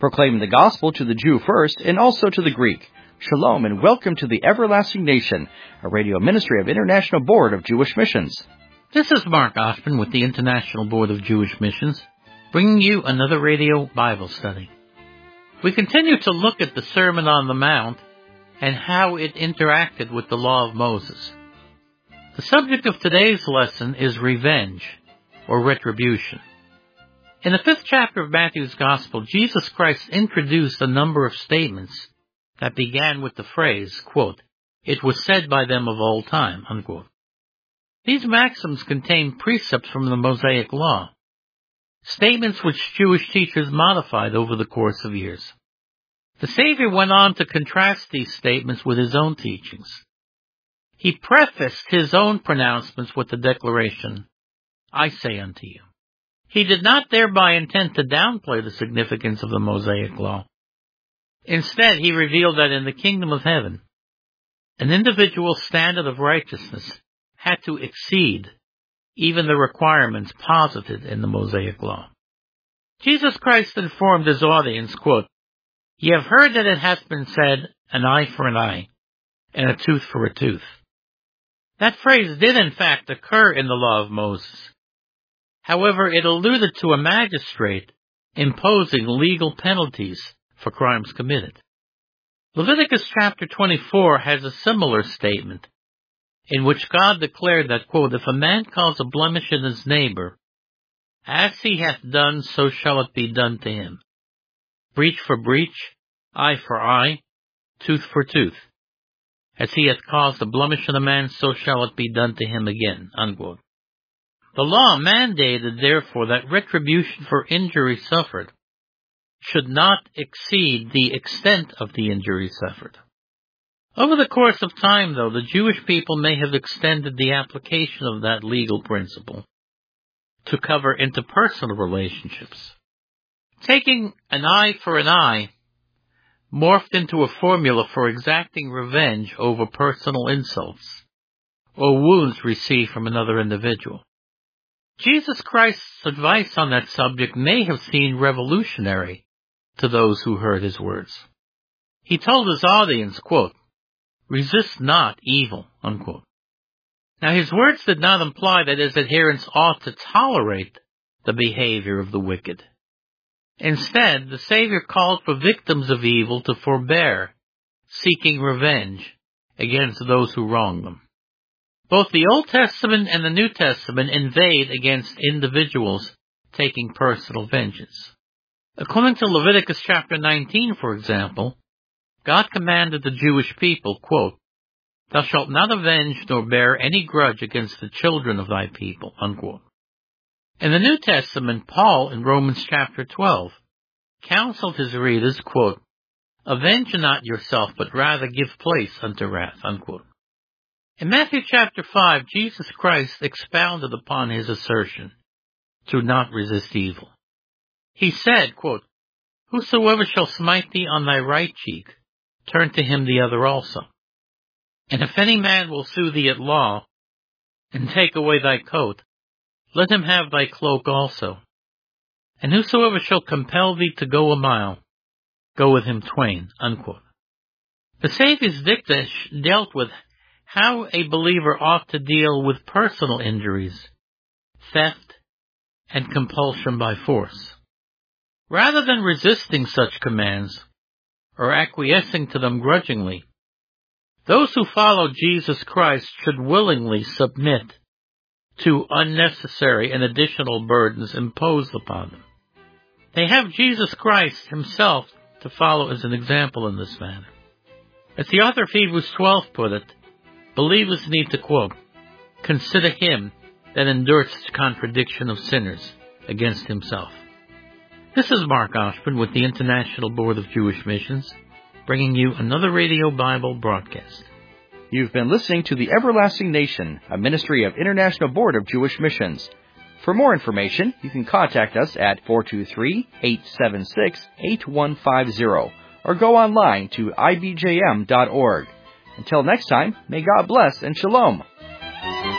proclaiming the gospel to the Jew first and also to the Greek. Shalom and welcome to the Everlasting Nation, a radio ministry of International Board of Jewish Missions. This is Mark Oshman with the International Board of Jewish Missions, bringing you another radio Bible study. We continue to look at the Sermon on the Mount and how it interacted with the Law of Moses. The subject of today's lesson is revenge, or retribution. In the 5th chapter of Matthew's Gospel, Jesus Christ introduced a number of statements that began with the phrase, quote, "It was said by them of old time," unquote. These maxims contain precepts from the Mosaic Law, statements which Jewish teachers modified over the course of years. The Savior went on to contrast these statements with his own teachings. He prefaced his own pronouncements with the declaration, "I say unto you." He did not thereby intend to downplay the significance of the Mosaic Law. Instead, he revealed that in the kingdom of heaven, an individual's standard of righteousness had to exceed even the requirements posited in the Mosaic Law. Jesus Christ informed his audience, quote, "Ye have heard that it hath been said, an eye for an eye, and a tooth for a tooth." That phrase did in fact occur in the Law of Moses. However, it alluded to a magistrate imposing legal penalties for crimes committed. Leviticus chapter 24 has a similar statement, in which God declared that, quote, "If a man cause a blemish in his neighbor, as he hath done, so shall it be done to him. Breach for breach, eye for eye, tooth for tooth. As he hath caused a blemish in a man, so shall it be done to him again," unquote. The law mandated, therefore, that retribution for injury suffered should not exceed the extent of the injury suffered. Over the course of time, though, the Jewish people may have extended the application of that legal principle to cover interpersonal relationships. Taking an eye for an eye morphed into a formula for exacting revenge over personal insults or wounds received from another individual. Jesus Christ's advice on that subject may have seemed revolutionary to those who heard his words. He told his audience, quote, "Resist not evil," unquote. Now, his words did not imply that his adherents ought to tolerate the behavior of the wicked. Instead, the Savior called for victims of evil to forbear seeking revenge against those who wronged them. Both the Old Testament and the New Testament inveigh against individuals taking personal vengeance. According to Leviticus chapter 19, for example, God commanded the Jewish people, quote, "Thou shalt not avenge nor bear any grudge against the children of thy people," unquote. In the New Testament, Paul, in Romans chapter 12, counseled his readers, quote, "Avenge not yourself, but rather give place unto wrath," unquote. In Matthew chapter 5, Jesus Christ expounded upon his assertion to not resist evil. He said, quote, "Whosoever shall smite thee on thy right cheek, turn to him the other also. And if any man will sue thee at law, and take away thy coat, let him have thy cloak also. And whosoever shall compel thee to go a mile, go with him twain," unquote. The Savior's dicta dealt with how a believer ought to deal with personal injuries, theft, and compulsion by force. Rather than resisting such commands, or acquiescing to them grudgingly, those who follow Jesus Christ should willingly submit to unnecessary and additional burdens imposed upon them. They have Jesus Christ himself to follow as an example in this matter. As the author of Hebrews 12 put it, believers need to, quote, "Consider him that endured such contradiction of sinners against himself." This is Mark Oshman with the International Board of Jewish Missions, bringing you another Radio Bible broadcast. You've been listening to the Everlasting Nation, a ministry of International Board of Jewish Missions. For more information, you can contact us at 423-876-8150 or go online to ibjm.org. Until next time, may God bless and shalom.